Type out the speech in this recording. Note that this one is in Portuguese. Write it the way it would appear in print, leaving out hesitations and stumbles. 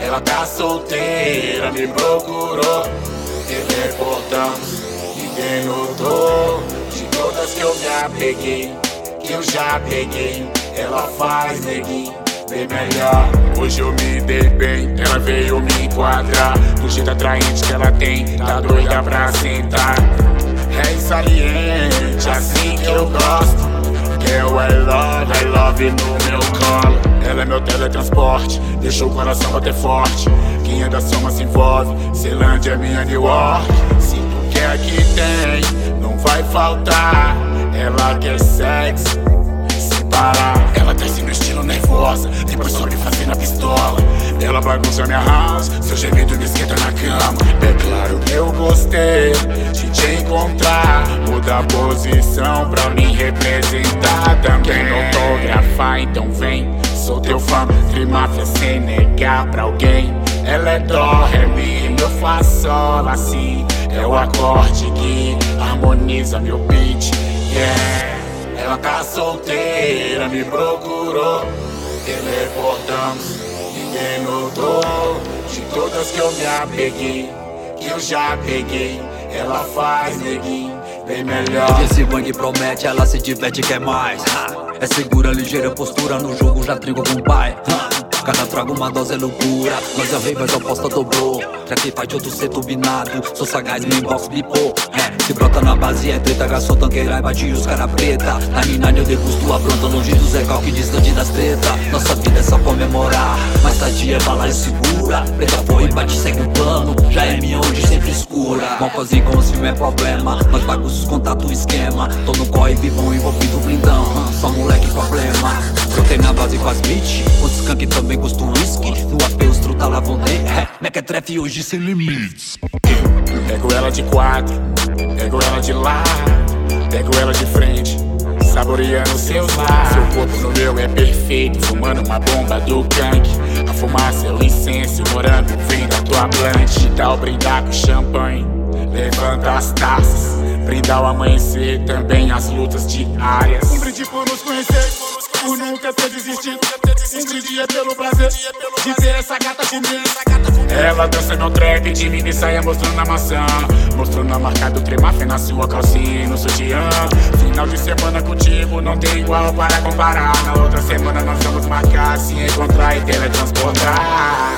Ela tá solteira, me procurou, teleportamos, ninguém notou. De todas que eu me apeguei, que eu já peguei, ela faz neguinho bem melhor. Hoje eu me dei bem, ela veio me enquadrar. Do jeito atraente que ela tem, tá doida pra sentar. É saliente, assim que eu gosto. Girl, I love no meu colo. Ela é meu teletransporte, deixa o coração bater forte. Quem é da soma se envolve, Ceilândia é minha New York. Se tu quer que tem, não vai faltar. Ela quer sexo, sem parar. Ela desce no estilo nervosa, depois sobe fazendo a pistola. Ela bagunça minha house, seu gemido me esquenta na cama. É claro que eu gostei de te encontrar. Muda a posição pra me representar também. Autografar, então vem, sou teu fã. Trimáfia sem negar pra alguém. Ela é dó, ré, mi, meu fá, sol, assim. É o acorde que harmoniza meu beat, yeah. Ela tá solteira, me procurou, teleportamos, ninguém notou. De todas que eu me apeguei, que eu já peguei, ela faz neguinho bem melhor. Esse bang promete, ela se diverte, quer mais. É segura, ligeira postura, no jogo já trigo com o pai. Cada trago uma dose é loucura, nós já veio, mas a aposta dobrou. Track fight, outro ser turbinado, sou sagaz, meu box blipou. Se brota na base é treta, garçom tanqueira e bate os cara preta. Na mina eu degusto a pronta, longe do Zé Calque, distante das treta. Nossa vida é só comemorar, mais tarde é bala e segura. Preta foi e bate, segue o plano, já é minha hoje sempre escura. Malfazinho com os filmes é problema, nós bagunços, contato, esquema. Tô no corre, vivão envolvido blindão, só moleque problema. Brotei na base com as beat, com skunk também gosto whisky. No AP os truta lá vão ter, mequetrefe hoje sem limites. Pego ela de quatro, pego ela de lado, pego ela de frente, saboreando seus lábios. Seu corpo no meu é perfeito, fumando uma bomba do gangue. A fumaça é o incenso, morango vem da tua plante. Tal brindar com champanhe, levanta as taças. Brindar o amanhecer, também as lutas diárias. Um brinde por nos conhecer, por nunca ter desistido. Um brinde é pelo prazer de ter essa gata comigo. Ela dança no trap, de mini saia mostrando a maçã. Mostrando a marca do Trimáfia na sua calcinha e no sutiã. Final de semana contigo não tem igual para comparar. Na outra semana nós vamos marcar, se encontrar e teletransportar.